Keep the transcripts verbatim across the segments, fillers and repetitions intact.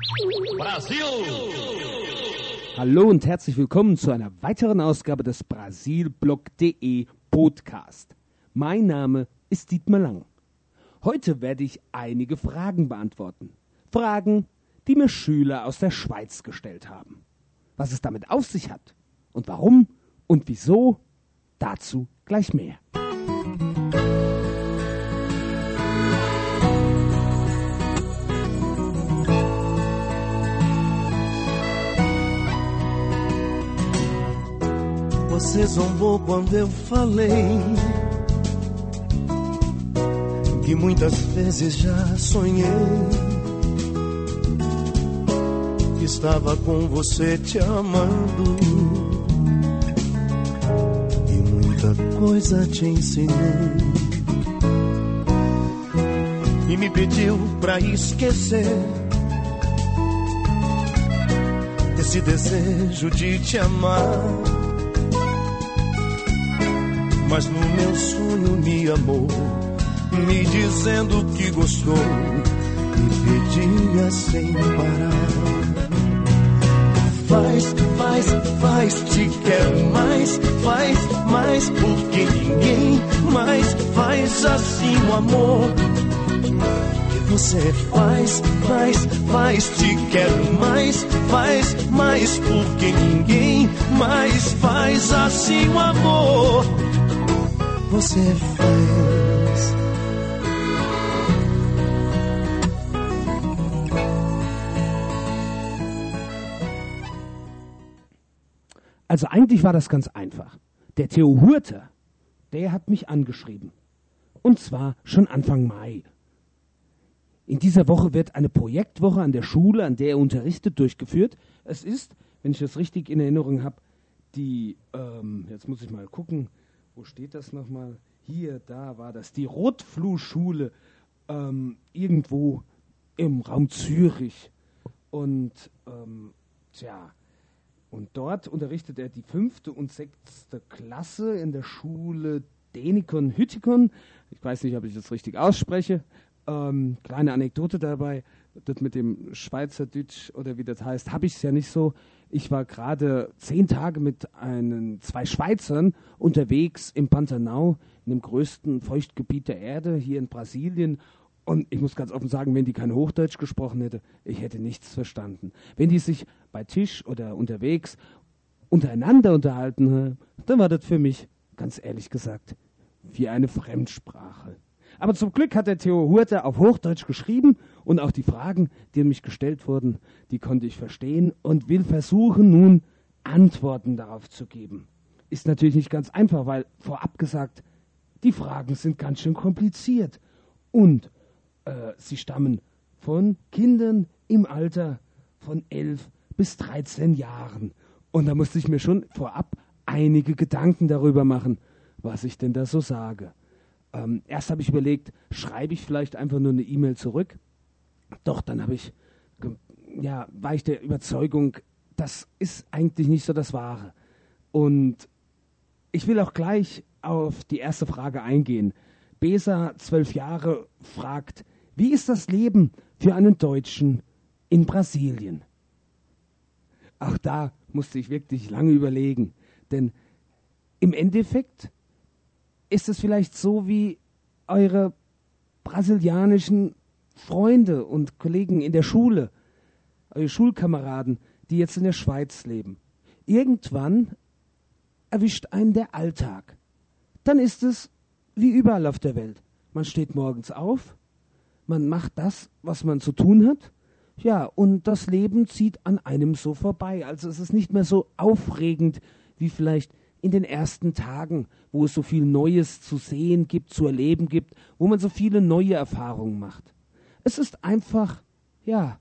Brasil! Hallo und herzlich willkommen zu einer weiteren Ausgabe des Brasilblog punkt de Podcast. Mein Name ist Dietmar Lang. Heute werde ich einige Fragen beantworten. Fragen, die mir Schüler aus der Schweiz gestellt haben. Was es damit auf sich hat und warum und wieso, dazu gleich mehr. Você zombou quando eu falei que muitas vezes já sonhei que estava com você te amando e muita coisa te ensinei e me pediu pra esquecer esse desejo de te amar. Mas no meu sonho me amou, me dizendo que gostou e pedia sem parar. Faz, faz, faz, te quero mais, faz mais, porque ninguém mais faz assim o amor que você faz, faz, faz, te quero mais, faz mais, porque ninguém mais faz assim o amor você faz. Also eigentlich war das ganz einfach. Der Theo Hurter, der hat mich angeschrieben. Und zwar schon Anfang Mai. In dieser Woche wird eine Projektwoche an der Schule, an der er unterrichtet, durchgeführt. Es ist, wenn ich das richtig in Erinnerung habe, die, ähm, jetzt muss ich mal gucken, wo steht das nochmal? Hier, da war das. Die Rotfluhschule ähm, irgendwo im Raum Zürich. Und, ähm, tja, und dort unterrichtet er die fünfte und sechste Klasse in der Schule Denikon Hütikon. Ich weiß nicht, ob ich das richtig ausspreche. Ähm, kleine Anekdote dabei. Das mit dem Schweizerdeutsch oder wie das heißt, habe ich es ja nicht so. Ich war gerade zehn Tage mit einen, zwei Schweizern unterwegs im Pantanal, in dem größten Feuchtgebiet der Erde, hier in Brasilien. Und ich muss ganz offen sagen, wenn die kein Hochdeutsch gesprochen hätte, ich hätte nichts verstanden. Wenn die sich bei Tisch oder unterwegs untereinander unterhalten, dann war das für mich, ganz ehrlich gesagt, wie eine Fremdsprache. Aber zum Glück hat der Theo Hurter auf Hochdeutsch geschrieben und auch die Fragen, die an mich gestellt wurden, die konnte ich verstehen und will versuchen, nun Antworten darauf zu geben. Ist natürlich nicht ganz einfach, weil vorab gesagt, die Fragen sind ganz schön kompliziert und äh, sie stammen von Kindern im Alter von elf bis dreizehn Jahren. Und da musste ich mir schon vorab einige Gedanken darüber machen, was ich denn da so sage. Ähm, erst habe ich überlegt, schreibe ich vielleicht einfach nur eine E-Mail zurück. Doch, dann habe ich, ja, war ich der Überzeugung, das ist eigentlich nicht so das Wahre. Und ich will auch gleich auf die erste Frage eingehen. Besa, zwölf Jahre, fragt, wie ist das Leben für einen Deutschen in Brasilien? Auch da musste ich wirklich lange überlegen, denn im Endeffekt ist es vielleicht so wie eure brasilianischen Freunde und Kollegen in der Schule, eure Schulkameraden, die jetzt in der Schweiz leben. Irgendwann erwischt einen der Alltag. Dann ist es wie überall auf der Welt. Man steht morgens auf, man macht das, was man zu tun hat, ja, und das Leben zieht an einem so vorbei. Also es ist nicht mehr so aufregend wie vielleicht in den ersten Tagen, wo es so viel Neues zu sehen gibt, zu erleben gibt, wo man so viele neue Erfahrungen macht. Es ist einfach, ja,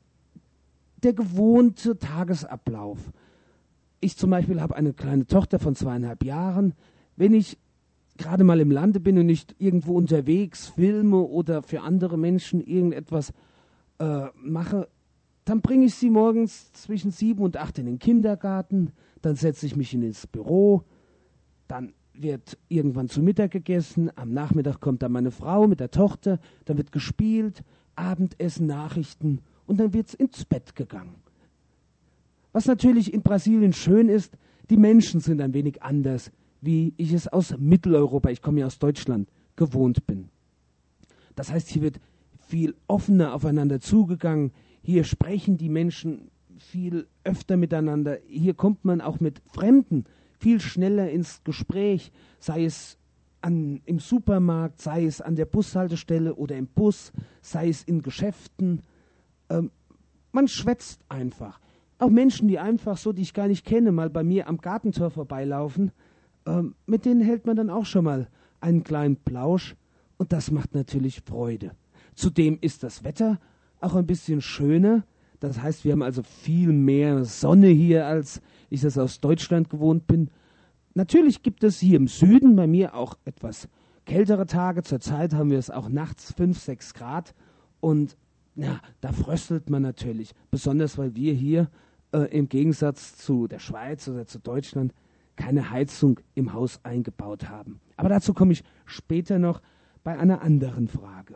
der gewohnte Tagesablauf. Ich zum Beispiel habe eine kleine Tochter von zweieinhalb Jahren. Wenn ich gerade mal im Lande bin und nicht irgendwo unterwegs filme oder für andere Menschen irgendetwas äh, mache, dann bringe ich sie morgens zwischen sieben und acht in den Kindergarten, dann setze ich mich ins Büro, dann wird irgendwann zu Mittag gegessen, am Nachmittag kommt dann meine Frau mit der Tochter, dann wird gespielt, Abendessen, Nachrichten und dann wird's ins Bett gegangen. Was natürlich in Brasilien schön ist, die Menschen sind ein wenig anders, wie ich es aus Mitteleuropa, ich komme ja aus Deutschland, gewohnt bin. Das heißt, hier wird viel offener aufeinander zugegangen, hier sprechen die Menschen viel öfter miteinander, hier kommt man auch mit Fremden viel schneller ins Gespräch, sei es an, im Supermarkt, sei es an der Bushaltestelle oder im Bus, sei es in Geschäften. Ähm, man schwätzt einfach. Auch Menschen, die einfach so, die ich gar nicht kenne, mal bei mir am Gartentor vorbeilaufen, ähm, mit denen hält man dann auch schon mal einen kleinen Plausch und das macht natürlich Freude. Zudem ist das Wetter auch ein bisschen schöner. Das heißt, wir haben also viel mehr Sonne hier, als ich das aus Deutschland gewohnt bin. Natürlich gibt es hier im Süden bei mir auch etwas kältere Tage. Zurzeit haben wir es auch nachts fünf, sechs Grad. Und ja, da fröstelt man natürlich. Besonders, weil wir hier äh, im Gegensatz zu der Schweiz oder zu Deutschland keine Heizung im Haus eingebaut haben. Aber dazu komme ich später noch bei einer anderen Frage.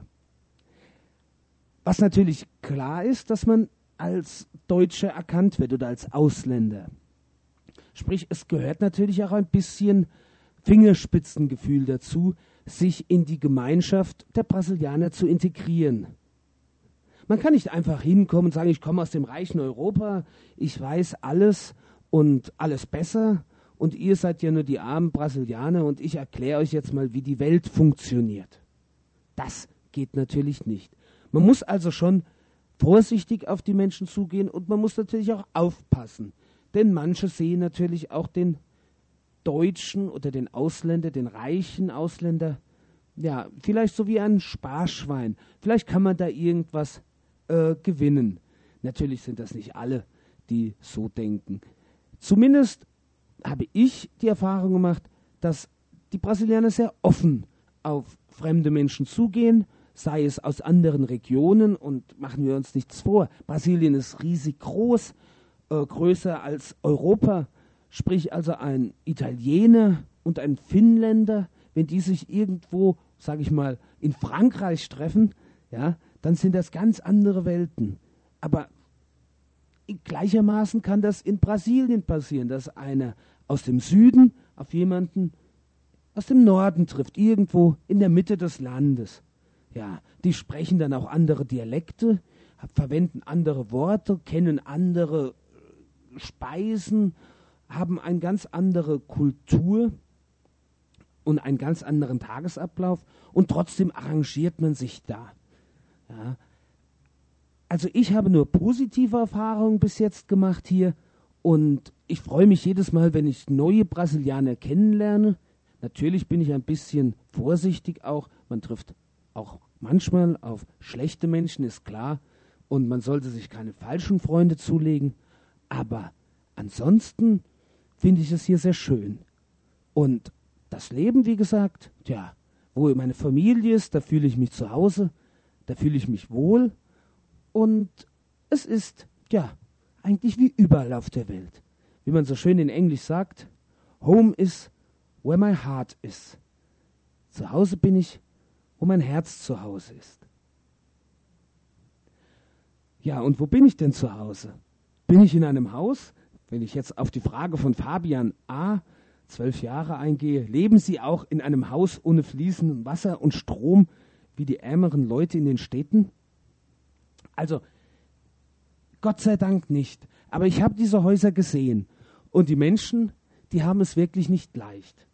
Was natürlich klar ist, dass man als Deutscher erkannt wird oder als Ausländer. Sprich, es gehört natürlich auch ein bisschen Fingerspitzengefühl dazu, sich in die Gemeinschaft der Brasilianer zu integrieren. Man kann nicht einfach hinkommen und sagen, ich komme aus dem reichen Europa, ich weiß alles und alles besser und ihr seid ja nur die armen Brasilianer und ich erkläre euch jetzt mal, wie die Welt funktioniert. Das geht natürlich nicht. Man muss also schon vorsichtig auf die Menschen zugehen und man muss natürlich auch aufpassen. Denn manche sehen natürlich auch den Deutschen oder den Ausländer, den reichen Ausländer, ja, vielleicht so wie ein Sparschwein. Vielleicht kann man da irgendwas äh, gewinnen. Natürlich sind das nicht alle, die so denken. Zumindest habe ich die Erfahrung gemacht, dass die Brasilianer sehr offen auf fremde Menschen zugehen, sei es aus anderen Regionen, und machen wir uns nichts vor, Brasilien ist riesig groß, äh, größer als Europa, sprich also ein Italiener und ein Finnländer, wenn die sich irgendwo, sage ich mal, in Frankreich treffen, ja, dann sind das ganz andere Welten. Aber gleichermaßen kann das in Brasilien passieren, dass einer aus dem Süden auf jemanden aus dem Norden trifft, irgendwo in der Mitte des Landes. Ja, die sprechen dann auch andere Dialekte, verwenden andere Worte, kennen andere Speisen, haben eine ganz andere Kultur und einen ganz anderen Tagesablauf und trotzdem arrangiert man sich da. Ja. Also ich habe nur positive Erfahrungen bis jetzt gemacht hier und ich freue mich jedes Mal, wenn ich neue Brasilianer kennenlerne. Natürlich bin ich ein bisschen vorsichtig auch, man trifft auch manchmal auf schlechte Menschen, ist klar, und man sollte sich keine falschen Freunde zulegen, aber ansonsten finde ich es hier sehr schön. Und das Leben, wie gesagt, tja, wo meine Familie ist, da fühle ich mich zu Hause, da fühle ich mich wohl und es ist, ja, eigentlich wie überall auf der Welt. Wie man so schön in Englisch sagt, home is where my heart is. Zu Hause bin ich, wo mein Herz zu Hause ist. Ja, und wo bin ich denn zu Hause? Bin ich in einem Haus? Wenn ich jetzt auf die Frage von Fabian A., zwölf Jahre eingehe, leben Sie auch in einem Haus ohne fließendem Wasser und Strom, wie die ärmeren Leute in den Städten? Also, Gott sei Dank nicht. Aber ich habe diese Häuser gesehen. Und die Menschen, die haben es wirklich nicht leicht.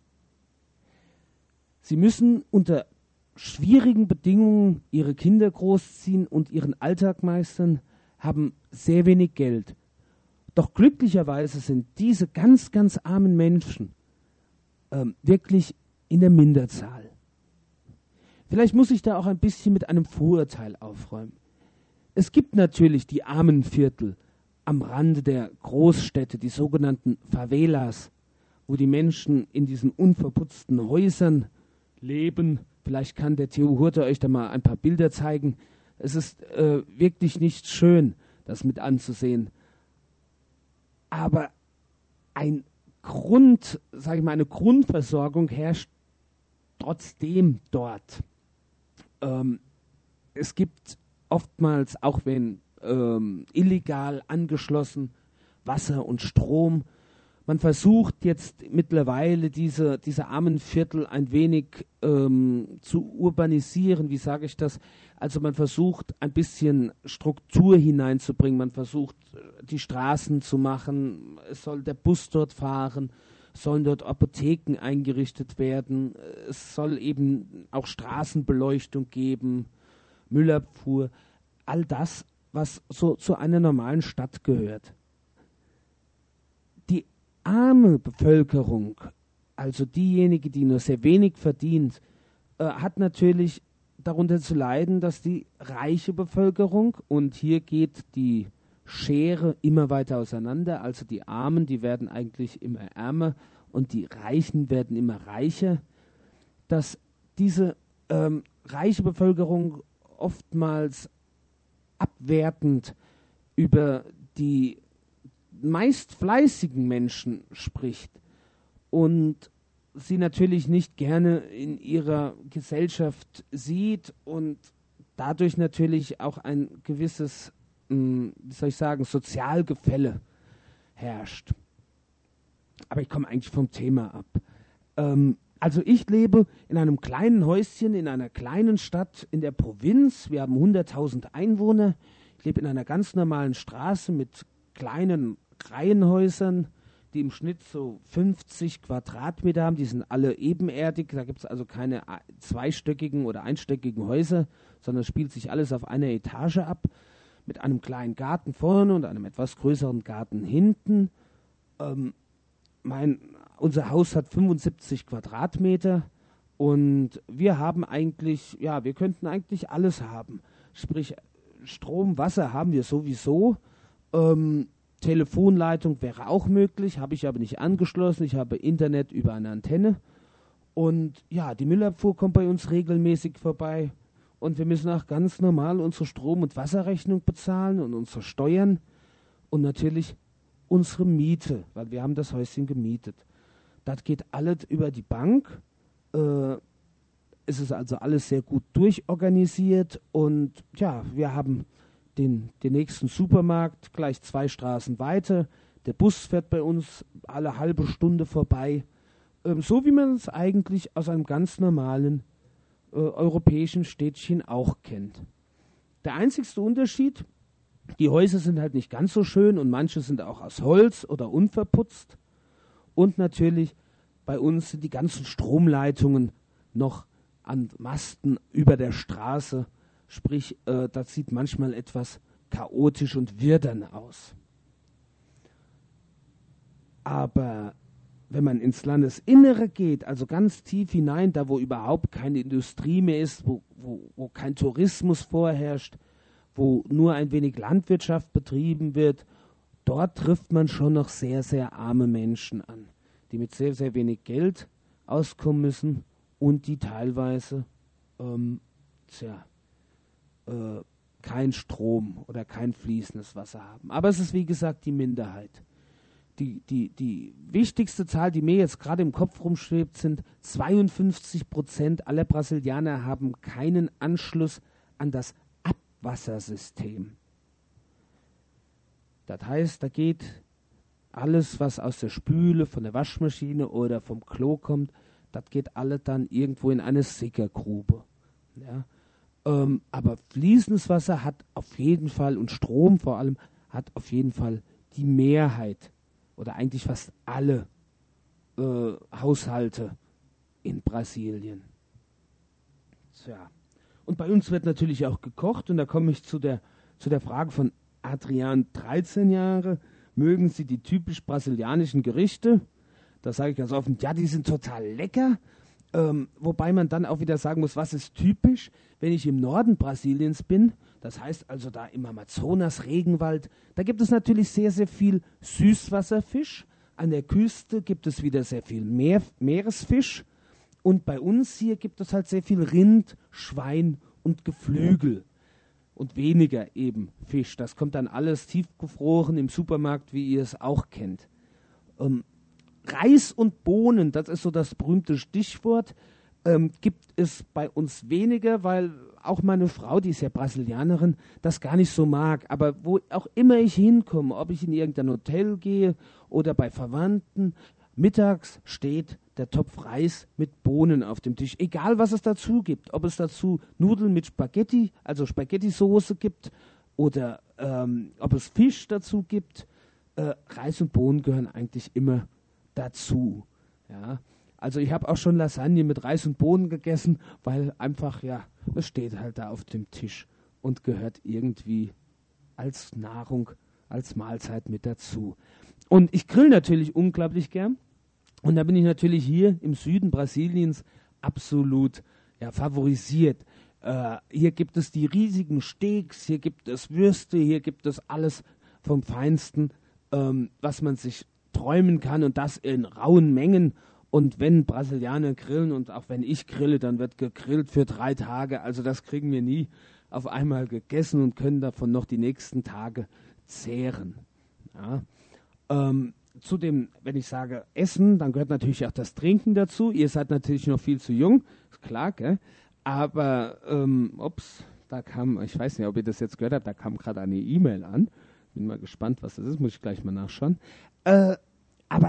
Sie müssen unter schwierigen Bedingungen ihre Kinder großziehen und ihren Alltag meistern, haben sehr wenig Geld. Doch glücklicherweise sind diese ganz, ganz armen Menschen ähm, wirklich in der Minderzahl. Vielleicht muss ich da auch ein bisschen mit einem Vorurteil aufräumen. Es gibt natürlich die armen Viertel am Rande der Großstädte, die sogenannten Favelas, wo die Menschen in diesen unverputzten Häusern leben. Vielleicht kann der Theo Hurter euch da mal ein paar Bilder zeigen. Es ist äh, wirklich nicht schön, das mit anzusehen. Aber ein Grund, sage ich mal, eine Grundversorgung herrscht trotzdem dort. Ähm, es gibt oftmals, auch wenn ähm, illegal angeschlossen, Wasser und Strom. Man versucht jetzt mittlerweile diese, diese armen Viertel ein wenig ähm, zu urbanisieren. Wie sage ich das? Also man versucht ein bisschen Struktur hineinzubringen. Man versucht die Straßen zu machen. Es soll der Bus dort fahren. Sollen dort Apotheken eingerichtet werden. Es soll eben auch Straßenbeleuchtung geben, Müllabfuhr. All das, was so zu einer normalen Stadt gehört. Die arme Bevölkerung, also diejenige, die nur sehr wenig verdient, äh, hat natürlich darunter zu leiden, dass die reiche Bevölkerung, und hier geht die Schere immer weiter auseinander, also die Armen, die werden eigentlich immer ärmer und die Reichen werden immer reicher, dass diese ähm, reiche Bevölkerung oftmals abwertend über die meist fleißigen Menschen spricht und sie natürlich nicht gerne in ihrer Gesellschaft sieht und dadurch natürlich auch ein gewisses, mh, wie soll ich sagen, Sozialgefälle herrscht. Aber ich komme eigentlich vom Thema ab. Ähm, also ich lebe in einem kleinen Häuschen, in einer kleinen Stadt in der Provinz. Wir haben hunderttausend Einwohner. Ich lebe in einer ganz normalen Straße mit kleinen Reihenhäusern, die im Schnitt so fünfzig Quadratmeter haben. Die sind alle ebenerdig. Da gibt es also keine zweistöckigen oder einstöckigen Häuser, sondern es spielt sich alles auf einer Etage ab, mit einem kleinen Garten vorne und einem etwas größeren Garten hinten. Ähm, mein, unser Haus hat fünfundsiebzig Quadratmeter und wir haben eigentlich, ja, wir könnten eigentlich alles haben. Sprich, Strom, Wasser haben wir sowieso. Ähm, Telefonleitung wäre auch möglich, habe ich aber nicht angeschlossen. Ich habe Internet über eine Antenne. Und ja, die Müllabfuhr kommt bei uns regelmäßig vorbei. Und wir müssen auch ganz normal unsere Strom- und Wasserrechnung bezahlen und unsere Steuern. Und natürlich unsere Miete, weil wir haben das Häuschen gemietet. Das geht alles über die Bank. Äh, es ist also alles sehr gut durchorganisiert. Und ja, wir haben Den, den nächsten Supermarkt gleich zwei Straßen weiter. Der Bus fährt bei uns alle halbe Stunde vorbei. Ähm, so wie man es eigentlich aus einem ganz normalen äh, europäischen Städtchen auch kennt. Der einzigste Unterschied, die Häuser sind halt nicht ganz so schön und manche sind auch aus Holz oder unverputzt. Und natürlich bei uns sind die ganzen Stromleitungen noch an Masten über der Straße. Sprich, äh, das sieht manchmal etwas chaotisch und wirdern aus. Aber wenn man ins Landesinnere geht, also ganz tief hinein, da wo überhaupt keine Industrie mehr ist, wo, wo, wo kein Tourismus vorherrscht, wo nur ein wenig Landwirtschaft betrieben wird, dort trifft man schon noch sehr, sehr arme Menschen an, die mit sehr, sehr wenig Geld auskommen müssen und die teilweise, ähm, tja, Äh, kein Strom oder kein fließendes Wasser haben. Aber es ist, wie gesagt, die Minderheit. Die, die, die wichtigste Zahl, die mir jetzt gerade im Kopf rumschwebt, sind zweiundfünfzig Prozent aller Brasilianer haben keinen Anschluss an das Abwassersystem. Das heißt, da geht alles, was aus der Spüle, von der Waschmaschine oder vom Klo kommt, das geht alle dann irgendwo in eine Sickergrube. Ja. Ähm, aber fließendes Wasser hat auf jeden Fall, und Strom vor allem, hat auf jeden Fall die Mehrheit oder eigentlich fast alle äh, Haushalte in Brasilien. Tja. Und bei uns wird natürlich auch gekocht und da komme ich zu der, zu der Frage von Adrian, dreizehn Jahre. Mögen Sie die typisch brasilianischen Gerichte? Da sage ich ganz offen, ja, die sind total lecker. Ähm, wobei man dann auch wieder sagen muss, was ist typisch, wenn ich im Norden Brasiliens bin, das heißt also da im Amazonas-Regenwald, da gibt es natürlich sehr, sehr viel Süßwasserfisch. An der Küste gibt es wieder sehr viel Meer, Meeresfisch. Und bei uns hier gibt es halt sehr viel Rind, Schwein und Geflügel. Und weniger eben Fisch. Das kommt dann alles tiefgefroren im Supermarkt, wie ihr es auch kennt. Ähm, Reis und Bohnen, das ist so das berühmte Stichwort. ähm, gibt es bei uns weniger, weil auch meine Frau, die ist ja Brasilianerin, das gar nicht so mag. Aber wo auch immer ich hinkomme, ob ich in irgendein Hotel gehe oder bei Verwandten, mittags steht der Topf Reis mit Bohnen auf dem Tisch. Egal, was es dazu gibt. Ob es dazu Nudeln mit Spaghetti, also Spaghetti-Soße gibt oder ähm, ob es Fisch dazu gibt. Äh, Reis und Bohnen gehören eigentlich immer dazu. Ja. Also ich habe auch schon Lasagne mit Reis und Bohnen gegessen, weil einfach, ja, es steht halt da auf dem Tisch und gehört irgendwie als Nahrung, als Mahlzeit mit dazu. Und ich grill natürlich unglaublich gern. Und da bin ich natürlich hier im Süden Brasiliens absolut ja, favorisiert. Äh, hier gibt es die riesigen Steaks, hier gibt es Würste, hier gibt es alles vom Feinsten, ähm, was man sich träumen kann und das in rauen Mengen. Und wenn Brasilianer grillen und auch wenn ich grille, dann wird gegrillt für drei Tage. Also das kriegen wir nie auf einmal gegessen und können davon noch die nächsten Tage zehren. Ja. Ähm, zu dem, wenn ich sage Essen, dann gehört natürlich auch das Trinken dazu. Ihr seid natürlich noch viel zu jung, ist klar, gell? Aber, ähm, ups, da kam, ich weiß nicht, ob ihr das jetzt gehört habt, da kam gerade eine E-Mail an. Bin mal gespannt, was das ist, muss ich gleich mal nachschauen. Äh, aber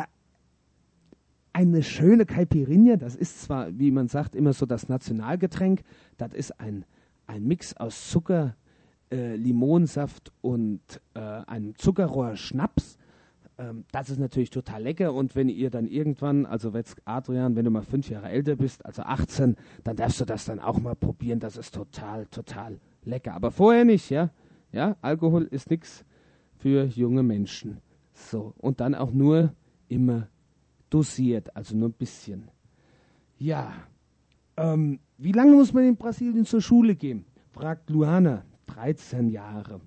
eine schöne Caipirinha, das ist zwar, wie man sagt, immer so das Nationalgetränk, das ist ein, ein Mix aus Zucker, äh, Limonsaft und äh, einem Zuckerrohr-Schnaps. Ähm, das ist natürlich total lecker und wenn ihr dann irgendwann, also jetzt Adrian, wenn du mal fünf Jahre älter bist, also achtzehn, dann darfst du das dann auch mal probieren, das ist total, total lecker. Aber vorher nicht, ja? Ja, Alkohol ist nichts für junge Menschen. So, und dann auch nur immer dosiert, also nur ein bisschen. Ja, ähm, wie lange muss man in Brasilien zur Schule gehen? Fragt Luana, dreizehn Jahre.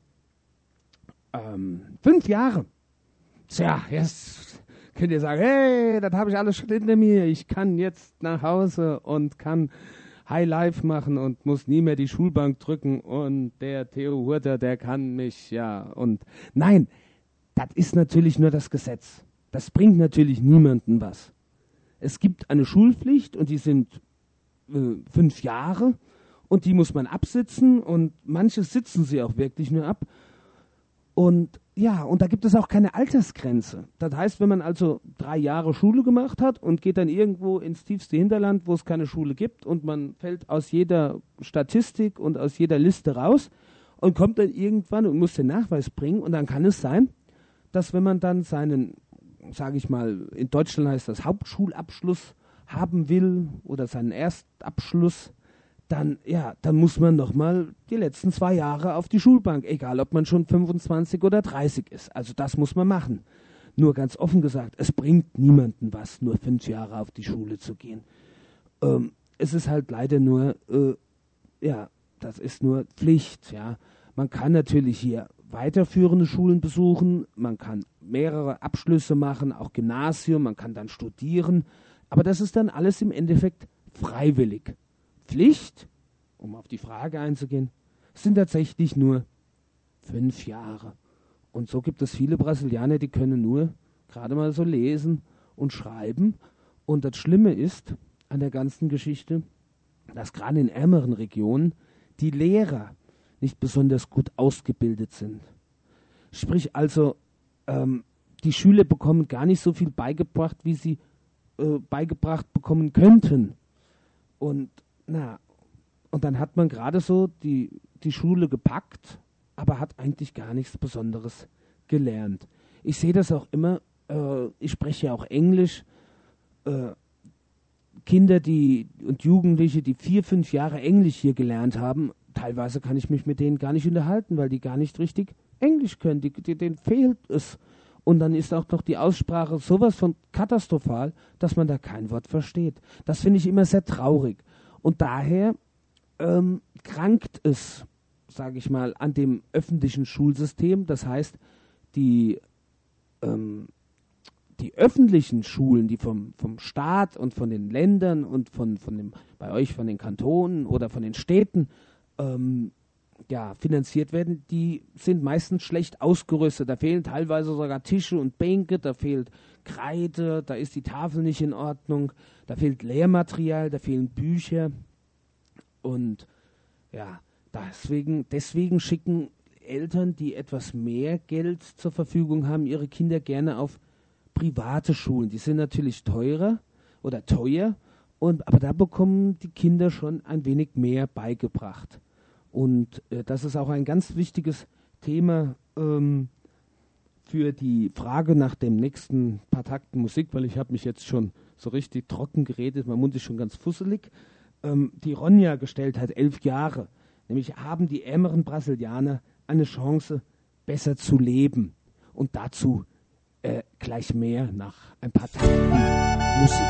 Ähm, fünf Jahre. Tja, jetzt könnt ihr sagen, hey, das habe ich alles schon hinter mir. Ich kann jetzt nach Hause und kann High Life machen und muss nie mehr die Schulbank drücken und der Theo Hurter, der kann mich, ja. Und nein, das ist natürlich nur das Gesetz. Das bringt natürlich niemandem was. Es gibt eine Schulpflicht und die sind äh, fünf Jahre und die muss man absitzen und manche sitzen sie auch wirklich nur ab. Und ja, und da gibt es auch keine Altersgrenze. Das heißt, wenn man also drei Jahre Schule gemacht hat und geht dann irgendwo ins tiefste Hinterland, wo es keine Schule gibt und man fällt aus jeder Statistik und aus jeder Liste raus und kommt dann irgendwann und muss den Nachweis bringen und dann kann es sein, dass wenn man dann seinen, sage ich mal, in Deutschland heißt das Hauptschulabschluss haben will oder seinen Erstabschluss, dann, ja, dann muss man nochmal die letzten zwei Jahre auf die Schulbank, egal ob man schon fünfundzwanzig oder dreißig ist. Also das muss man machen. Nur ganz offen gesagt, es bringt niemandem was, nur fünf Jahre auf die Schule zu gehen. Ähm, es ist halt leider nur, äh, ja, das ist nur Pflicht, ja. Man kann natürlich hier weiterführende Schulen besuchen, man kann mehrere Abschlüsse machen, auch Gymnasium, man kann dann studieren, aber das ist dann alles im Endeffekt freiwillig. Pflicht, um auf die Frage einzugehen, sind tatsächlich nur fünf Jahre. Und so gibt es viele Brasilianer, die können nur gerade mal so lesen und schreiben. Und das Schlimme ist an der ganzen Geschichte, dass gerade in ärmeren Regionen die Lehrer nicht besonders gut ausgebildet sind. Sprich also, ähm, die Schüler bekommen gar nicht so viel beigebracht, wie sie äh, beigebracht bekommen könnten. Und na, und dann hat man gerade so die, die Schule gepackt, aber hat eigentlich gar nichts Besonderes gelernt. Ich sehe das auch immer, äh, ich spreche ja auch Englisch, äh, Kinder die und Jugendliche, die vier, fünf Jahre Englisch hier gelernt haben, teilweise kann ich mich mit denen gar nicht unterhalten, weil die gar nicht richtig Englisch können, die, die, denen fehlt es. Und dann ist auch noch die Aussprache sowas von katastrophal, dass man da kein Wort versteht. Das finde ich immer sehr traurig. Und daher ähm, krankt es, sage ich mal, an dem öffentlichen Schulsystem. Das heißt, die, ähm, die öffentlichen Schulen, die vom, vom Staat und von den Ländern und von, von dem, bei euch von den Kantonen oder von den Städten ähm, ja, finanziert werden, die sind meistens schlecht ausgerüstet. Da fehlen teilweise sogar Tische und Bänke, da fehlt Kreide, da ist die Tafel nicht in Ordnung, da fehlt Lehrmaterial, da fehlen Bücher. Und ja, deswegen, deswegen schicken Eltern, die etwas mehr Geld zur Verfügung haben, ihre Kinder gerne auf private Schulen. Die sind natürlich teurer oder teuer, und, aber da bekommen die Kinder schon ein wenig mehr beigebracht. Und äh, das ist auch ein ganz wichtiges Thema ähm, für die Frage nach dem nächsten paar Takten Musik, weil ich habe mich jetzt schon so richtig trocken geredet, mein Mund ist schon ganz fusselig. Ähm, die Ronja gestellt hat, elf Jahre, nämlich haben die ärmeren Brasilianer eine Chance, besser zu leben. Und dazu äh, gleich mehr nach ein paar Takten Musik.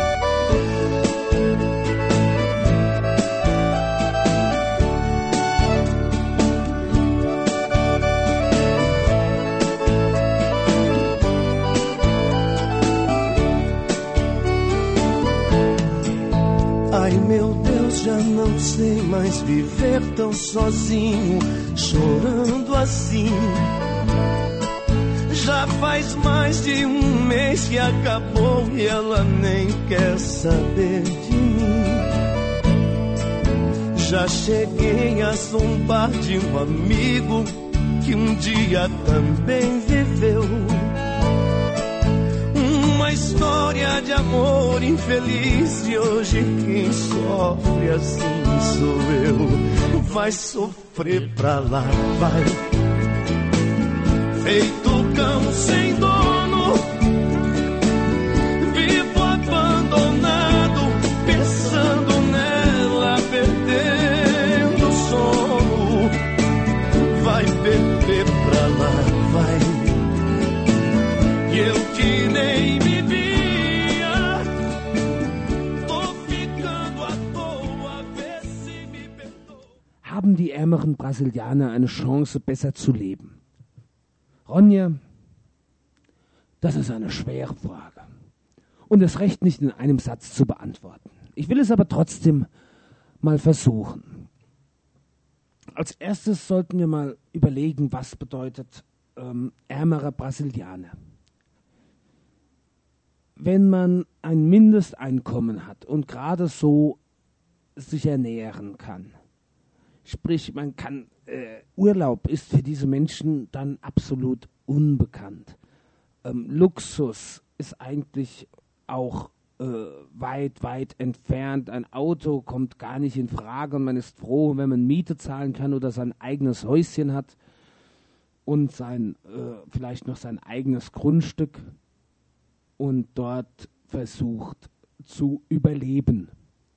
Ai meu Deus, já não sei mais viver tão sozinho, chorando assim. Já faz mais de um mês que acabou e ela nem quer saber de mim. Já cheguei a zombar de um amigo que um dia também viveu uma história de amor infeliz, e hoje quem sofre assim sou eu. Vai sofrer pra lá, vai, feito cão sem dono, vivo abandonado, pensando nela, perdendo o sono. Vai beber pra lá, vai, e eu que nem me via, tô ficando à toa, vê se me perdoa. Haben die ärmeren Brasilianer eine Chance, besser zu leben? Ronja, das ist eine schwere Frage und es reicht nicht in einem Satz zu beantworten. Ich will es aber trotzdem mal versuchen. Als erstes sollten wir mal überlegen, was bedeutet ähm, ärmerer Brasilianer. Wenn man ein Mindesteinkommen hat und gerade so sich ernähren kann, sprich man kann, äh, Urlaub ist für diese Menschen dann absolut unbekannt. Ähm, Luxus ist eigentlich auch äh, weit, weit entfernt. Ein Auto kommt gar nicht in Frage und man ist froh, wenn man Miete zahlen kann oder sein eigenes Häuschen hat und sein, äh, vielleicht noch sein eigenes Grundstück und dort versucht zu überleben.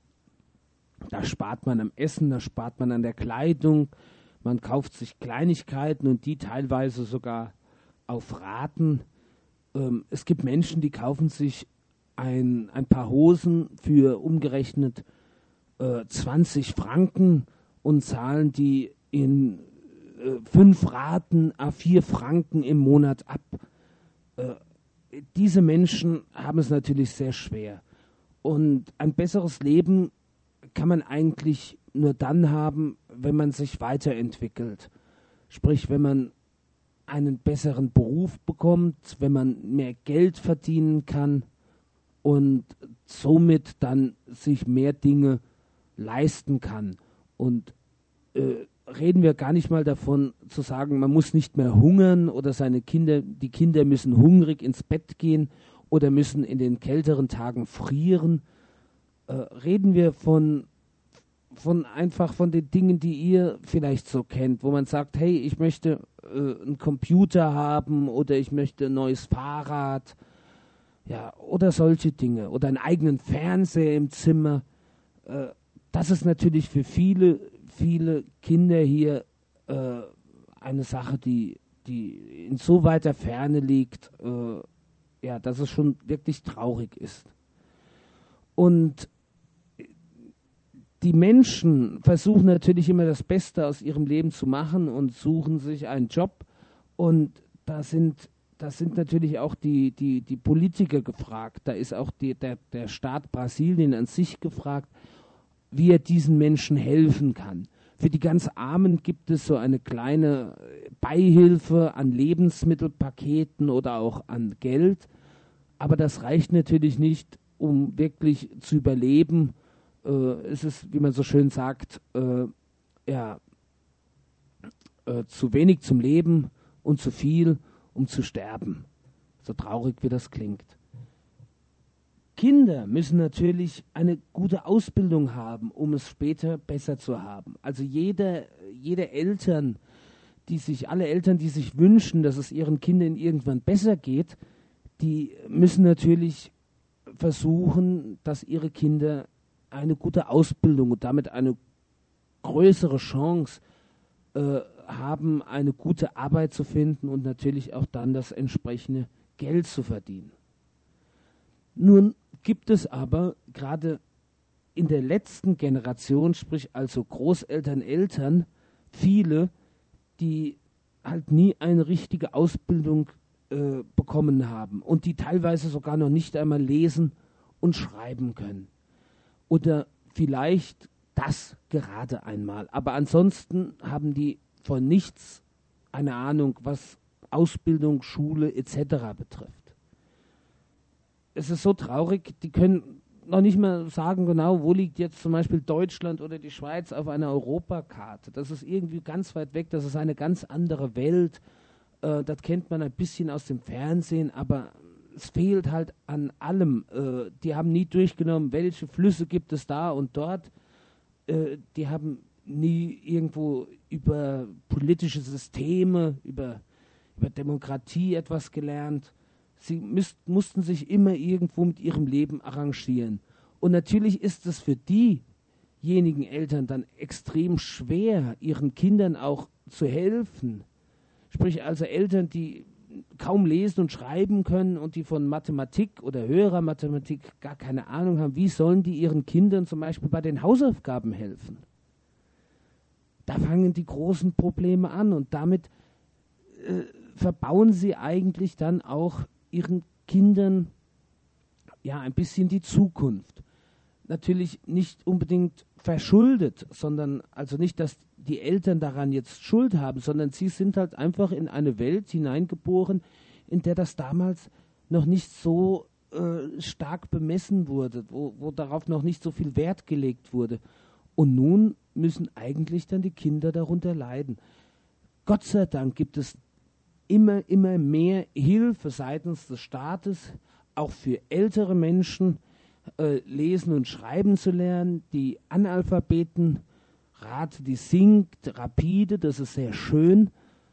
Da spart man am Essen, da spart man an der Kleidung, man kauft sich Kleinigkeiten und die teilweise sogar auf Raten. Ähm, es gibt Menschen, die kaufen sich ein, ein paar Hosen für umgerechnet äh, zwanzig Franken und zahlen die in äh, fünf Raten à vier Franken im Monat ab. Äh, diese Menschen haben es natürlich sehr schwer. Und ein besseres Leben kann man eigentlich nur dann haben, wenn man sich weiterentwickelt. Sprich, wenn man einen besseren Beruf bekommt, wenn man mehr Geld verdienen kann und somit dann sich mehr Dinge leisten kann. Und äh, reden wir gar nicht mal davon zu sagen, man muss nicht mehr hungern oder seine Kinder, die Kinder müssen hungrig ins Bett gehen oder müssen in den kälteren Tagen frieren. Äh, reden wir von, von einfach von den Dingen, die ihr vielleicht so kennt, wo man sagt, hey, ich möchte äh, einen Computer haben oder ich möchte ein neues Fahrrad, ja, oder solche Dinge oder einen eigenen Fernseher im Zimmer. Äh, das ist natürlich für viele, viele Kinder hier äh, eine Sache, die, die in so weiter Ferne liegt, äh, ja, dass es schon wirklich traurig ist. Und die Menschen versuchen natürlich immer das Beste aus ihrem Leben zu machen und suchen sich einen Job. Und da sind, da sind natürlich auch die, die, die Politiker gefragt. Da ist auch die, der, der Staat Brasilien an sich gefragt, wie er diesen Menschen helfen kann. Für die ganz Armen gibt es so eine kleine Beihilfe an Lebensmittelpaketen oder auch an Geld. Aber das reicht natürlich nicht, um wirklich zu überleben. Äh, es ist, wie man so schön sagt, äh, ja, äh, zu wenig zum Leben und zu viel, um zu sterben. So traurig, wie das klingt. Kinder müssen natürlich eine gute Ausbildung haben, um es später besser zu haben. Also jede, jede Eltern, die sich, alle Eltern, die sich wünschen, dass es ihren Kindern irgendwann besser geht, die müssen natürlich versuchen, dass ihre Kinder eine gute Ausbildung und damit eine größere Chance äh, haben, eine gute Arbeit zu finden und natürlich auch dann das entsprechende Geld zu verdienen. Nun gibt es aber gerade in der letzten Generation, sprich also Großeltern, Eltern, viele, die halt nie eine richtige Ausbildung äh, bekommen haben und die teilweise sogar noch nicht einmal lesen und schreiben können. Oder vielleicht das gerade einmal. Aber ansonsten haben die von nichts eine Ahnung, was Ausbildung, Schule et cetera betrifft. Es ist so traurig, die können noch nicht mal sagen genau, wo liegt jetzt zum Beispiel Deutschland oder die Schweiz auf einer Europakarte. Das ist irgendwie ganz weit weg, das ist eine ganz andere Welt. Äh, das kennt man ein bisschen aus dem Fernsehen, aber es fehlt halt an allem. Äh, die haben nie durchgenommen, welche Flüsse gibt es da und dort. Äh, die haben nie irgendwo über politische Systeme, über, über Demokratie etwas gelernt. Sie müsst, mussten sich immer irgendwo mit ihrem Leben arrangieren. Und natürlich ist es für diejenigen Eltern dann extrem schwer, ihren Kindern auch zu helfen. Sprich also Eltern, die kaum lesen und schreiben können und die von Mathematik oder höherer Mathematik gar keine Ahnung haben, wie sollen die ihren Kindern zum Beispiel bei den Hausaufgaben helfen? Da fangen die großen Probleme an und damit äh, verbauen sie eigentlich dann auch ihren Kindern ja ein bisschen die Zukunft. Natürlich nicht unbedingt verschuldet, sondern also nicht, dass die Eltern daran jetzt Schuld haben, sondern sie sind halt einfach in eine Welt hineingeboren, in der das damals noch nicht so äh, stark bemessen wurde, wo, wo darauf noch nicht so viel Wert gelegt wurde. Und nun müssen eigentlich dann die Kinder darunter leiden. Gott sei Dank gibt es immer, immer mehr Hilfe seitens des Staates, auch für ältere Menschen, äh, lesen und schreiben zu lernen. Die Analphabeten Rate, die sinkt rapide, das ist sehr schön.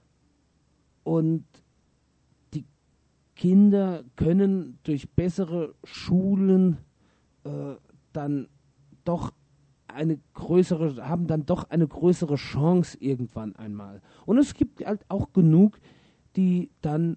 Und die Kinder können durch bessere Schulen äh, dann doch eine größere, haben dann doch eine größere Chance irgendwann einmal. Und es gibt halt auch genug, die dann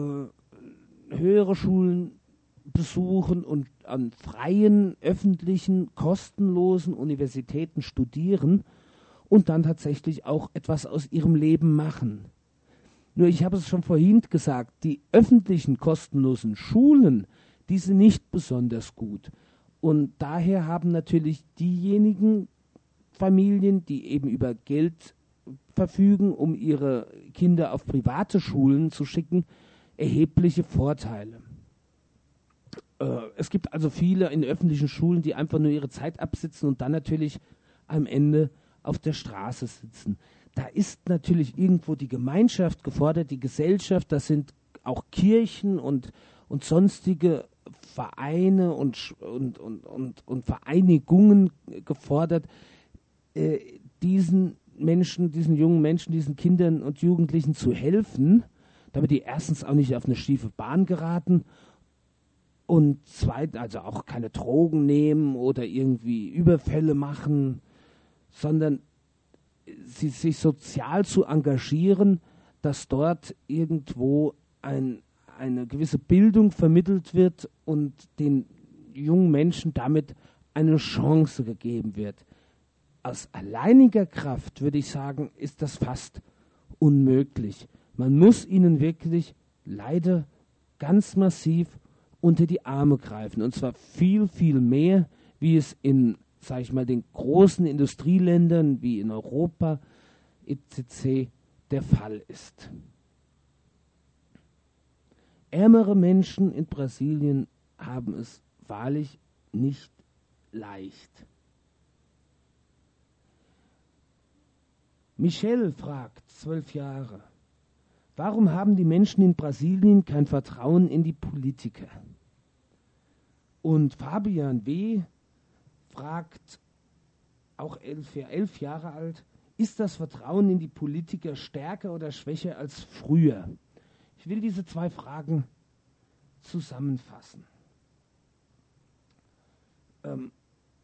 äh, höhere Schulen besuchen und an freien, öffentlichen, kostenlosen Universitäten studieren und dann tatsächlich auch etwas aus ihrem Leben machen. Nur ich habe es schon vorhin gesagt, die öffentlichen, kostenlosen Schulen, die sind nicht besonders gut. Und daher haben natürlich diejenigen Familien, die eben über Geld verfügen, um ihre Kinder auf private Schulen zu schicken, erhebliche Vorteile. Äh, es gibt also viele in öffentlichen Schulen, die einfach nur ihre Zeit absitzen und dann natürlich am Ende auf der Straße sitzen. Da ist natürlich irgendwo die Gemeinschaft gefordert, die Gesellschaft, das sind auch Kirchen und, und sonstige Vereine und, und, und, und, und Vereinigungen gefordert, äh, diesen Menschen, diesen jungen Menschen, diesen Kindern und Jugendlichen zu helfen, damit die erstens auch nicht auf eine schiefe Bahn geraten und zweitens also auch keine Drogen nehmen oder irgendwie Überfälle machen, sondern sie, sich sozial zu engagieren, dass dort irgendwo ein, eine gewisse Bildung vermittelt wird und den jungen Menschen damit eine Chance gegeben wird. Aus alleiniger Kraft, würde ich sagen, ist das fast unmöglich. Man muss ihnen wirklich leider ganz massiv unter die Arme greifen. Und zwar viel, viel mehr, wie es in sage ich mal, den großen Industrieländern wie in Europa et cetera der Fall ist. Ärmere Menschen in Brasilien haben es wahrlich nicht leicht. Michel fragt, zwölf Jahre, warum haben die Menschen in Brasilien kein Vertrauen in die Politiker? Und Fabian W. fragt, auch elf, elf Jahre alt, ist das Vertrauen in die Politiker stärker oder schwächer als früher? Ich will diese zwei Fragen zusammenfassen. Ähm,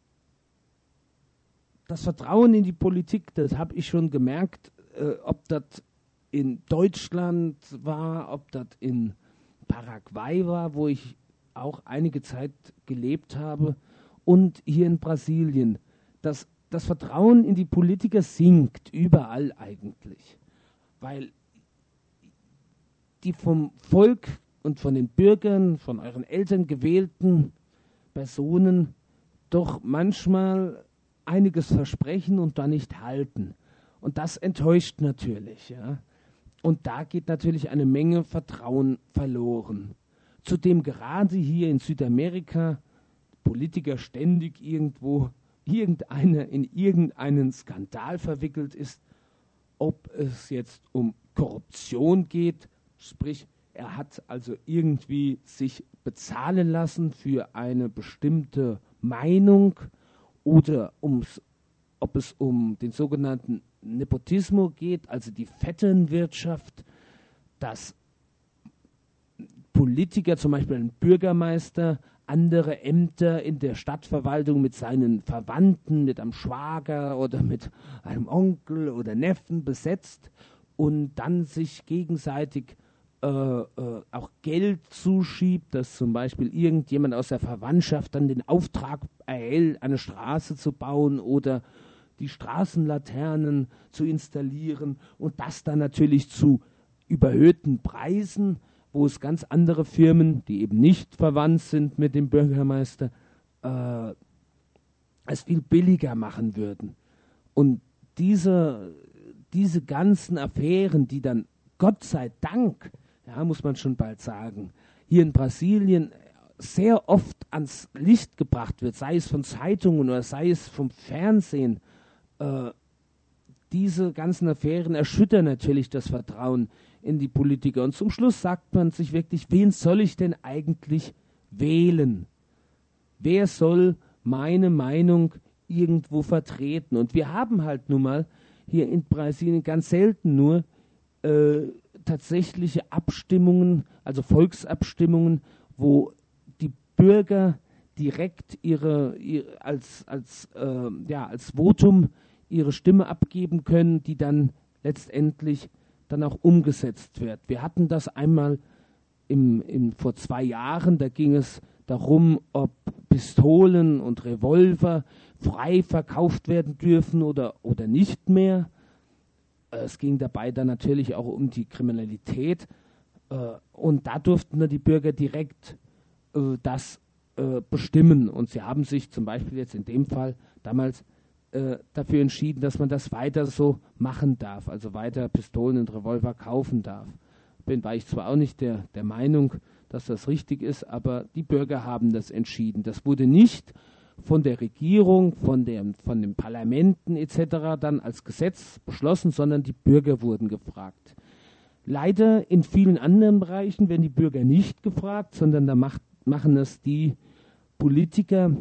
das Vertrauen in die Politik, das habe ich schon gemerkt, äh, ob das in Deutschland war, ob das in Paraguay war, wo ich auch einige Zeit gelebt habe, und hier in Brasilien. Das, das Vertrauen in die Politiker sinkt überall eigentlich, weil die vom Volk und von den Bürgern, von euren Eltern gewählten Personen doch manchmal einiges versprechen und dann nicht halten. Und das enttäuscht natürlich, ja. Und da geht natürlich eine Menge Vertrauen verloren. Zudem gerade hier in Südamerika Politiker ständig irgendwo irgendeiner in irgendeinen Skandal verwickelt ist, ob es jetzt um Korruption geht, sprich, er hat also irgendwie sich bezahlen lassen für eine bestimmte Meinung, oder ums, ob es um den sogenannten Nepotismus geht, also die Vetternwirtschaft, dass Politiker, zum Beispiel ein Bürgermeister, andere Ämter in der Stadtverwaltung mit seinen Verwandten, mit einem Schwager oder mit einem Onkel oder Neffen besetzt und dann sich gegenseitig äh, äh, auch Geld zuschiebt, dass zum Beispiel irgendjemand aus der Verwandtschaft dann den Auftrag erhält, eine Straße zu bauen oder die Straßenlaternen zu installieren, und das dann natürlich zu überhöhten Preisen, wo es ganz andere Firmen, die eben nicht verwandt sind mit dem Bürgermeister, äh, es viel billiger machen würden. Und diese, diese ganzen Affären, die dann Gott sei Dank, ja, muss man schon bald sagen, hier in Brasilien sehr oft ans Licht gebracht wird, sei es von Zeitungen oder sei es vom Fernsehen, äh, diese ganzen Affären erschüttern natürlich das Vertrauen in die Politiker. Und zum Schluss sagt man sich wirklich, wen soll ich denn eigentlich wählen? Wer soll meine Meinung irgendwo vertreten? Und wir haben halt nun mal hier in Brasilien ganz selten nur äh, tatsächliche Abstimmungen, also Volksabstimmungen, wo die Bürger direkt ihre, ihre als, als, äh, ja, als Votum ihre Stimme abgeben können, die dann letztendlich dann auch umgesetzt wird. Wir hatten das einmal im, im, vor zwei Jahren, da ging es darum, ob Pistolen und Revolver frei verkauft werden dürfen oder, oder nicht mehr. Es ging dabei dann natürlich auch um die Kriminalität, äh, und da durften dann die Bürger direkt äh, das äh, bestimmen, und sie haben sich zum Beispiel jetzt in dem Fall damals äh, dafür entschieden, dass man das weiter so machen darf, also weiter Pistolen und Revolver kaufen darf. Bin war ich zwar auch nicht der, der Meinung, dass das richtig ist, aber die Bürger haben das entschieden. Das wurde nicht von der Regierung, von, der, von den Parlamenten et cetera dann als Gesetz beschlossen, sondern die Bürger wurden gefragt. Leider in vielen anderen Bereichen werden die Bürger nicht gefragt, sondern da macht, machen es die Politiker,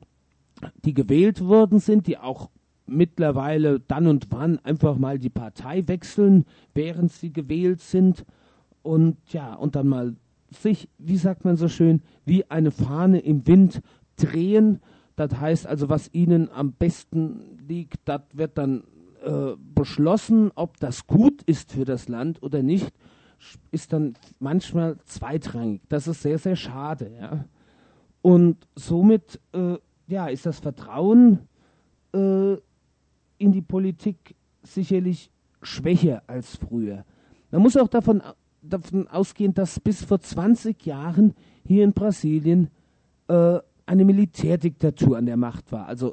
die gewählt worden sind, die auch mittlerweile dann und wann einfach mal die Partei wechseln, während sie gewählt sind, und ja, und dann mal sich, wie sagt man so schön, wie eine Fahne im Wind drehen. Das heißt also, was ihnen am besten liegt, das wird dann äh, beschlossen. Ob das gut ist für das Land oder nicht, ist dann manchmal zweitrangig. Das ist sehr, sehr schade. Ja? Und somit äh, ja, ist das Vertrauen äh, in die Politik sicherlich schwächer als früher. Man muss auch davon, davon ausgehen, dass bis vor zwanzig Jahren hier in Brasilien äh, eine Militärdiktatur an der Macht war. Also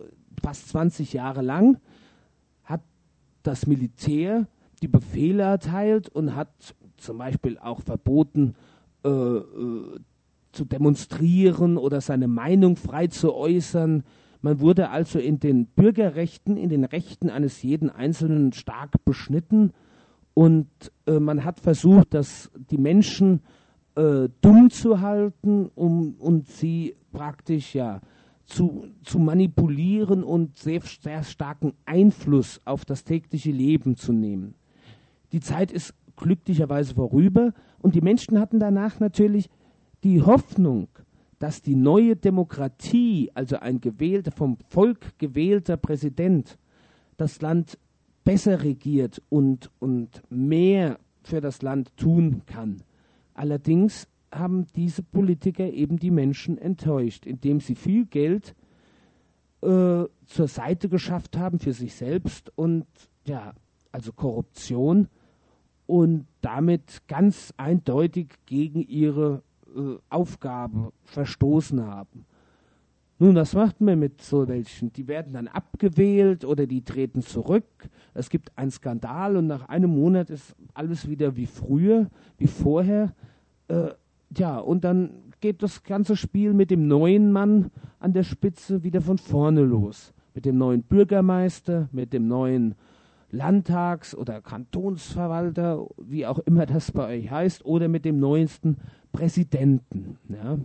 fast zwanzig Jahre lang hat das Militär die Befehle erteilt und hat zum Beispiel auch verboten, äh, äh, zu demonstrieren oder seine Meinung frei zu äußern. Man wurde also in den Bürgerrechten, in den Rechten eines jeden Einzelnen stark beschnitten und äh, man hat versucht, dass die Menschen äh, dumm zu halten, um und sie praktisch ja zu, zu manipulieren und sehr, sehr starken Einfluss auf das tägliche Leben zu nehmen. Die Zeit ist glücklicherweise vorüber und die Menschen hatten danach natürlich die Hoffnung, dass die neue Demokratie, also ein gewählter, vom Volk gewählter Präsident, das Land besser regiert und, und mehr für das Land tun kann. Allerdings haben diese Politiker eben die Menschen enttäuscht, indem sie viel Geld äh, zur Seite geschafft haben für sich selbst und ja, also Korruption und damit ganz eindeutig gegen ihre äh, Aufgabe verstoßen haben. Nun, was macht man mit so welchen? Die werden dann abgewählt oder die treten zurück. Es gibt einen Skandal und nach einem Monat ist alles wieder wie früher, wie vorher. Äh, ja, und dann geht das ganze Spiel mit dem neuen Mann an der Spitze wieder von vorne los. Mit dem neuen Bürgermeister, mit dem neuen Landtags- oder Kantonsverwalter, wie auch immer das bei euch heißt, oder mit dem neuesten Präsidenten. Ja.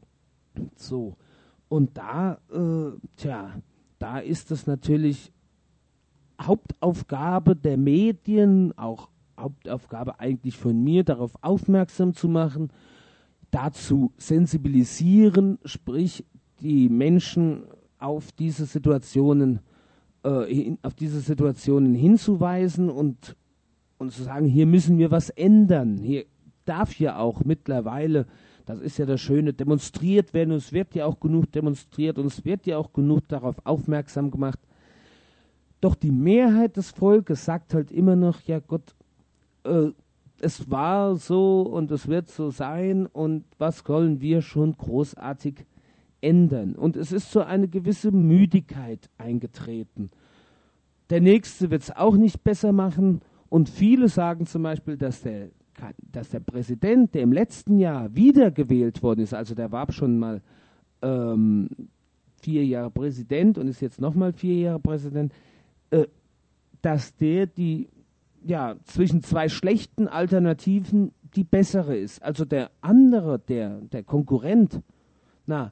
So. Und da, äh, tja, da ist es natürlich Hauptaufgabe der Medien, auch Hauptaufgabe eigentlich von mir, darauf aufmerksam zu machen, dazu sensibilisieren, sprich die Menschen auf diese Situationen, äh, hin, auf diese Situationen hinzuweisen und, und zu sagen, hier müssen wir was ändern. Hier darf ja auch mittlerweile, das ist ja das Schöne, demonstriert werden und es wird ja auch genug demonstriert und es wird ja auch genug darauf aufmerksam gemacht. Doch die Mehrheit des Volkes sagt halt immer noch, ja Gott, äh, es war so und es wird so sein und was sollen wir schon großartig ändern? Und es ist so eine gewisse Müdigkeit eingetreten. Der Nächste wird es auch nicht besser machen und viele sagen zum Beispiel, dass der dass der Präsident, der im letzten Jahr wiedergewählt worden ist, also der war schon mal ähm, vier Jahre Präsident und ist jetzt nochmal vier Jahre Präsident, äh, dass der die, ja, zwischen zwei schlechten Alternativen die bessere ist. Also der andere, der, der Konkurrent, na,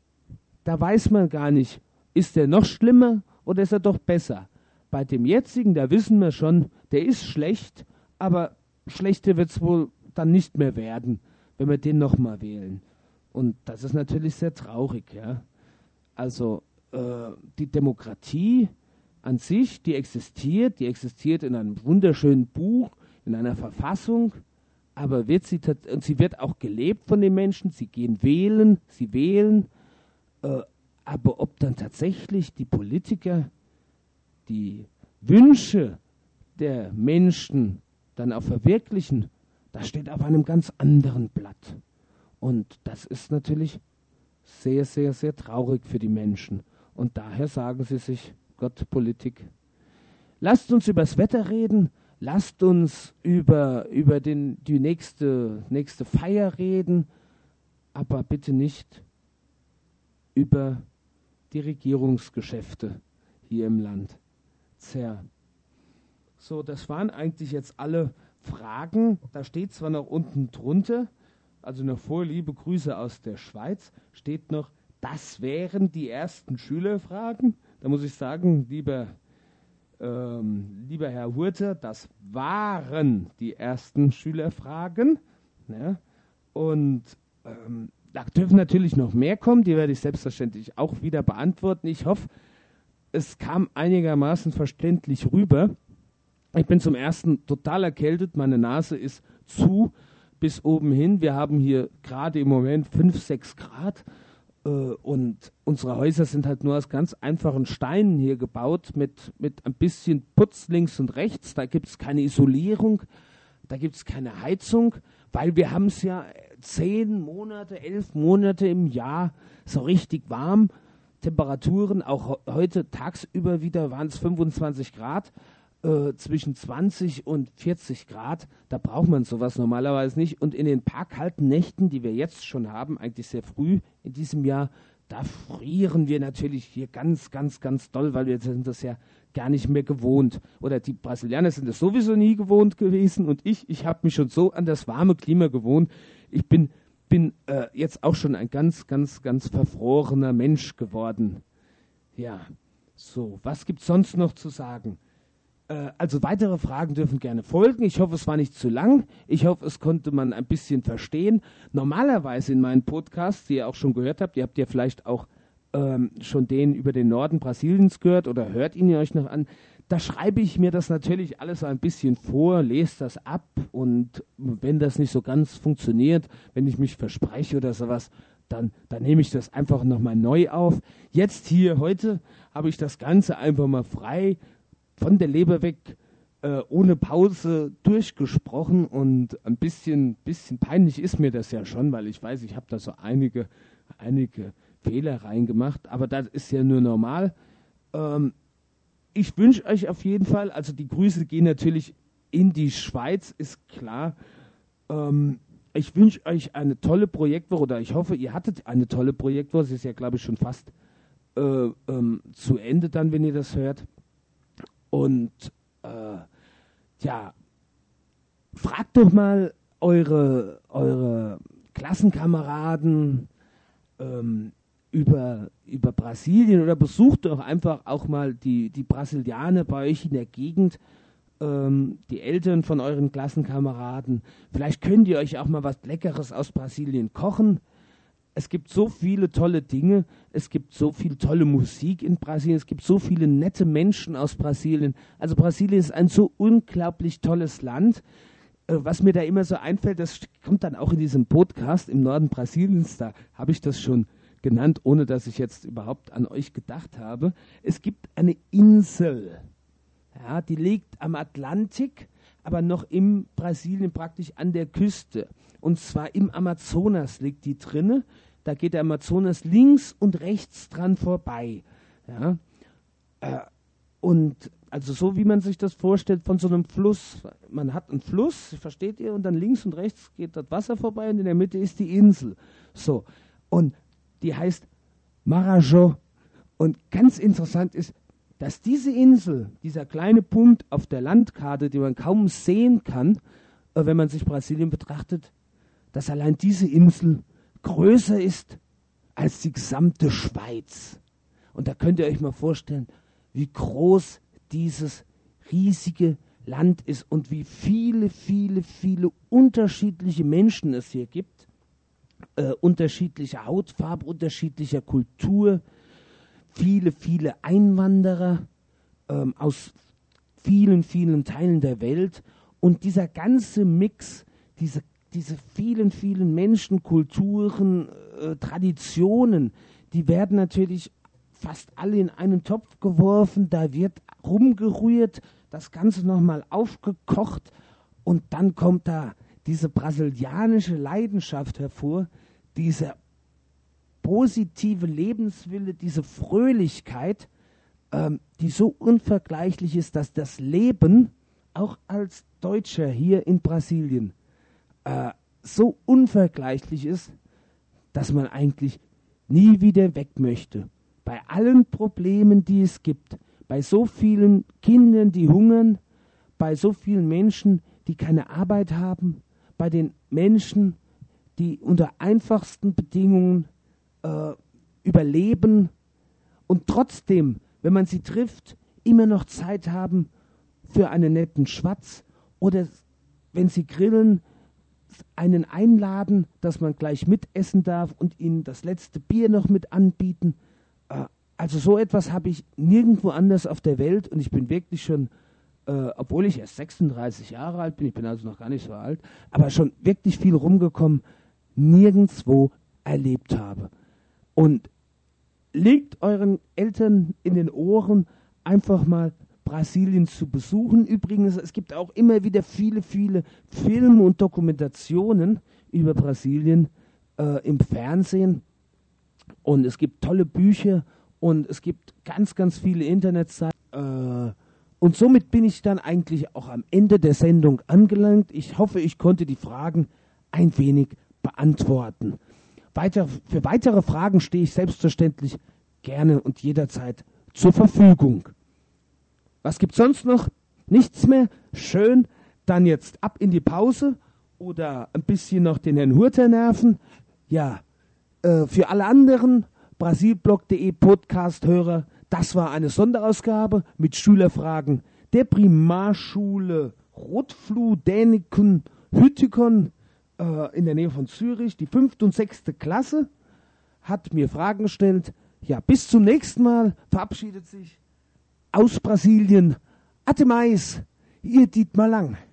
da weiß man gar nicht, ist der noch schlimmer oder ist er doch besser? Bei dem jetzigen, da wissen wir schon, der ist schlecht, aber schlechter wird es wohl dann nicht mehr werden, wenn wir den nochmal wählen. Und das ist natürlich sehr traurig, ja. Also äh, die Demokratie an sich, die existiert, die existiert in einem wunderschönen Buch, in einer Verfassung, aber wird sie, und sie wird auch gelebt von den Menschen, sie gehen wählen, sie wählen, äh, aber ob dann tatsächlich die Politiker die Wünsche der Menschen dann auch verwirklichen, das steht auf einem ganz anderen Blatt. Und das ist natürlich sehr, sehr, sehr traurig für die Menschen. Und daher sagen sie sich, Gott, Politik. Lasst uns über das Wetter reden, lasst uns über, über den, die nächste, nächste Feier reden, aber bitte nicht über die Regierungsgeschäfte hier im Land. Tja. So, das waren eigentlich jetzt alle Fragen. Da steht zwar noch unten drunter, also noch vor, liebe Grüße aus der Schweiz, steht noch, das wären die ersten Schülerfragen. Da muss ich sagen, lieber, ähm, lieber Herr Hurter, das waren die ersten Schülerfragen. Ja? Und ähm, da dürfen natürlich noch mehr kommen, die werde ich selbstverständlich auch wieder beantworten. Ich hoffe, es kam einigermaßen verständlich rüber. Ich bin zum ersten total erkältet, meine Nase ist zu bis oben hin. Wir haben hier gerade im Moment fünf, sechs Grad äh, und unsere Häuser sind halt nur aus ganz einfachen Steinen hier gebaut mit, mit ein bisschen Putz links und rechts. Da gibt es keine Isolierung, da gibt es keine Heizung, weil wir haben es ja zehn Monate, elf Monate im Jahr so richtig warm. Temperaturen, auch ho- heute tagsüber wieder waren es fünfundzwanzig Grad, äh, zwischen zwanzig und vierzig Grad, da braucht man sowas normalerweise nicht. Und in den paar kalten Nächten, die wir jetzt schon haben, eigentlich sehr früh in diesem Jahr, da frieren wir natürlich hier ganz, ganz, ganz doll, weil wir sind das ja gar nicht mehr gewohnt. Oder die Brasilianer sind das sowieso nie gewohnt gewesen und ich, ich habe mich schon so an das warme Klima gewohnt. Ich bin, bin äh, jetzt auch schon ein ganz, ganz, ganz verfrorener Mensch geworden. Ja, so, was gibt's sonst noch zu sagen? Äh, also weitere Fragen dürfen gerne folgen. Ich hoffe, es war nicht zu lang. Ich hoffe, es konnte man ein bisschen verstehen. Normalerweise in meinen Podcasts, die ihr auch schon gehört habt, ihr habt ja vielleicht auch ähm, schon den über den Norden Brasiliens gehört oder hört ihn euch noch an, da schreibe ich mir das natürlich alles so ein bisschen vor, lese das ab und wenn das nicht so ganz funktioniert, wenn ich mich verspreche oder sowas, dann, dann nehme ich das einfach nochmal neu auf. Jetzt hier, heute, habe ich das Ganze einfach mal frei von der Leber weg, äh, ohne Pause durchgesprochen und ein bisschen, bisschen peinlich ist mir das ja schon, weil ich weiß, ich habe da so einige, einige Fehler reingemacht, aber das ist ja nur normal. Ähm, ich wünsche euch auf jeden Fall, also die Grüße gehen natürlich in die Schweiz, ist klar. Ähm, ich wünsche euch eine tolle Projektwoche oder ich hoffe, ihr hattet eine tolle Projektwoche. Es ist ja, glaube ich, schon fast äh, ähm, zu Ende dann, wenn ihr das hört. Und äh, ja, fragt doch mal eure, eure Klassenkameraden ähm, über, über Brasilien oder besucht doch einfach auch mal die, die Brasilianer bei euch in der Gegend, ähm, die Eltern von euren Klassenkameraden. Vielleicht könnt ihr euch auch mal was Leckeres aus Brasilien kochen. Es gibt so viele tolle Dinge, es gibt so viel tolle Musik in Brasilien, es gibt so viele nette Menschen aus Brasilien. Also Brasilien ist ein so unglaublich tolles Land. Äh, was mir da immer so einfällt, das kommt dann auch in diesem Podcast im Norden Brasiliens, da habe ich das schon genannt, ohne dass ich jetzt überhaupt an euch gedacht habe. Es gibt eine Insel, ja, die liegt am Atlantik, aber noch in Brasilien praktisch an der Küste. Und zwar im Amazonas liegt die drinne. Da geht der Amazonas links und rechts dran vorbei. Ja. Äh, und also so wie man sich das vorstellt von so einem Fluss. Man hat einen Fluss, versteht ihr? Und dann links und rechts geht das Wasser vorbei und in der Mitte ist die Insel. So. Und die heißt Marajó. Und ganz interessant ist, dass diese Insel, dieser kleine Punkt auf der Landkarte, die man kaum sehen kann, äh, wenn man sich Brasilien betrachtet, dass allein diese Insel größer ist als die gesamte Schweiz. Und da könnt ihr euch mal vorstellen, wie groß dieses riesige Land ist und wie viele, viele, viele unterschiedliche Menschen es hier gibt. Äh, unterschiedliche Hautfarbe, unterschiedlicher Kultur, viele, viele Einwanderer ähm, aus vielen, vielen Teilen der Welt. Und dieser ganze Mix, diese, diese vielen, vielen Menschen, Kulturen, äh, Traditionen, die werden natürlich fast alle in einen Topf geworfen, da wird rumgerührt, das Ganze nochmal aufgekocht und dann kommt da diese brasilianische Leidenschaft hervor, dieser positive Lebenswille, diese Fröhlichkeit, ähm, die so unvergleichlich ist, dass das Leben auch als Deutscher hier in Brasilien äh, so unvergleichlich ist, dass man eigentlich nie wieder weg möchte. Bei allen Problemen, die es gibt, bei so vielen Kindern, die hungern, bei so vielen Menschen, die keine Arbeit haben, bei den Menschen, die unter einfachsten Bedingungen äh, überleben und trotzdem, wenn man sie trifft, immer noch Zeit haben für einen netten Schwatz oder wenn sie grillen, einen einladen, dass man gleich mitessen darf und ihnen das letzte Bier noch mit anbieten. Äh, also so etwas habe ich nirgendwo anders auf der Welt und ich bin wirklich schon, äh, obwohl ich erst sechsunddreißig Jahre alt bin, ich bin also noch gar nicht so alt, aber schon wirklich viel rumgekommen, nirgendwo erlebt habe. Und legt euren Eltern in den Ohren, einfach mal Brasilien zu besuchen. Übrigens, es gibt auch immer wieder viele, viele Filme und Dokumentationen über Brasilien äh, im Fernsehen. Und es gibt tolle Bücher und es gibt ganz, ganz viele Internetseiten. Äh, und somit bin ich dann eigentlich auch am Ende der Sendung angelangt. Ich hoffe, ich konnte die Fragen ein wenig beantworten. Weiter, für weitere Fragen stehe ich selbstverständlich gerne und jederzeit zur Verfügung. Was gibt's sonst noch? Nichts mehr? Schön. Dann jetzt ab in die Pause oder ein bisschen noch den Herrn Hurter nerven. Ja, äh, für alle anderen brasilblog punkt de Podcast-Hörer, das war eine Sonderausgabe mit Schülerfragen der Primarschule Rotfluh Däniken Hüttikon äh, in der Nähe von Zürich. Die fünfte und sechste Klasse hat mir Fragen gestellt. Ja, bis zum nächsten Mal verabschiedet sich aus Brasilien Até mais, ihr Dietmar Lang.